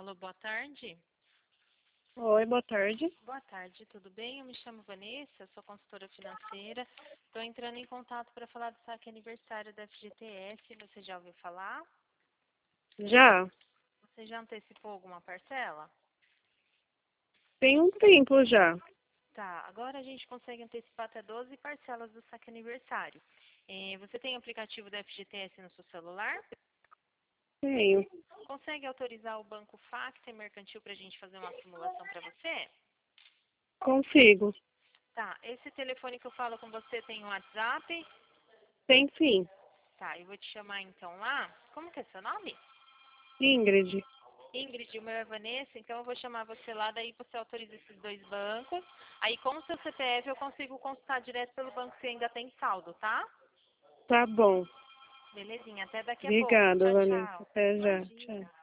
Alô, boa tarde. Oi, boa tarde. Boa tarde, tudo bem? Eu me chamo Vanessa, sou consultora financeira. Estou entrando em contato para falar do saque aniversário da FGTS. Você já ouviu falar? Já? Você já antecipou alguma parcela? Tem um tempo já. Tá, agora a gente consegue antecipar até 12 parcelas do saque aniversário. Você tem o aplicativo da FGTS no seu celular? Tenho. Consegue autorizar o Banco Facta e Mercantil para a gente fazer uma simulação para você? Consigo. Tá, esse telefone que eu falo com você tem um WhatsApp? Tem sim. Tá, eu vou te chamar então lá. Como que é seu nome? Ingrid. Ingrid, o meu é Vanessa, então eu vou chamar você lá, daí você autoriza esses dois bancos. Aí com o seu CPF eu consigo consultar direto pelo banco se ainda tem saldo, tá? Tá bom. Belezinha, até daqui a pouco. Obrigada, Tchau, Vanessa. tchau. Até já. Tchau. Imagina.